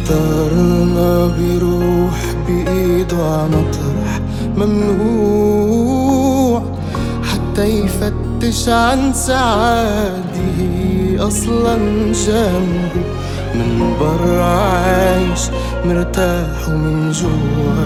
اختارنا بيروح بإيده عمطرح ممنوع حتى يفتش عن سعادة هي أصلا جنبه. من برا عايش مرتاح ومن جوا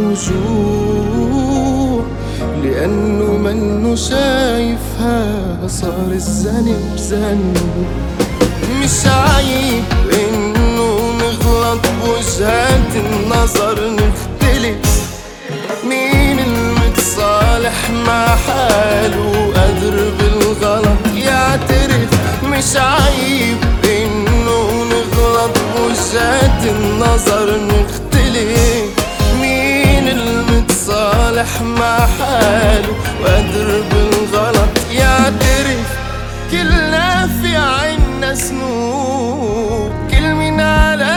موجوع، لأنه منه شايفها صار الذنب ذنبه. مش عيب إنه نغلط بوجهات النظر نختلف، مين المتصالح مع حاله قادر بالغلط يعترف. مش عيب إنه نغلط بوجهات النظر نختلف، مين المتصالح مع حاله وقادر بالغلط يعترف. كلنا في عنا ذنوب، كل من على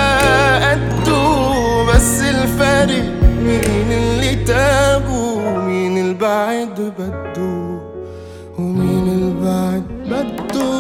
قده، بس الفرق مين اللي تاب ومين البعد بده، ومين البعد بده.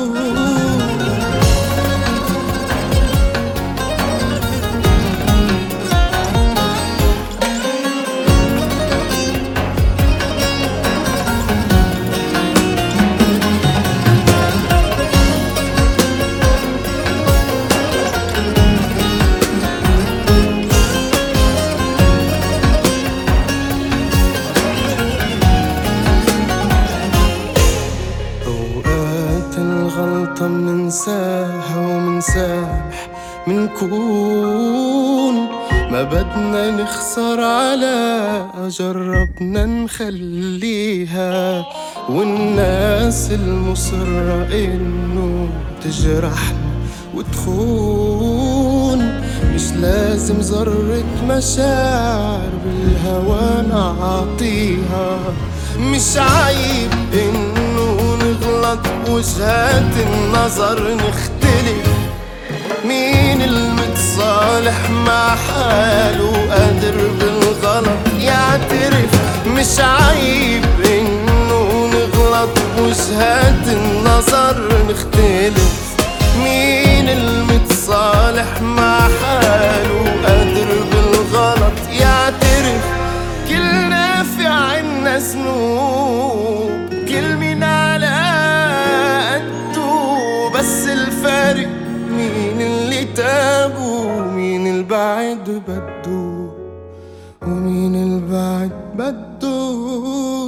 الغلطة مننساها ومنسامح منكون، ما بدنا نخسر على جربنا نخليها. والناس المصرة إنه تجرحنا وتخون، مش لازم ذرة مشاعر بالهوى نعطيها. مش عيب إنه نغلط بوجهات النظر نختلف، مين المتصالح مع حاله قادر بالغلط يعترف. مش عيب إنه نغلط بوجهات النظر نختلف، مين المتصالح مع حاله قادر بالغلط يعترف. كلنا في عنا ذنوب، كل من على قده، بس الفارق مين اللي تاب ومين البعد بده، ومين البعد بده.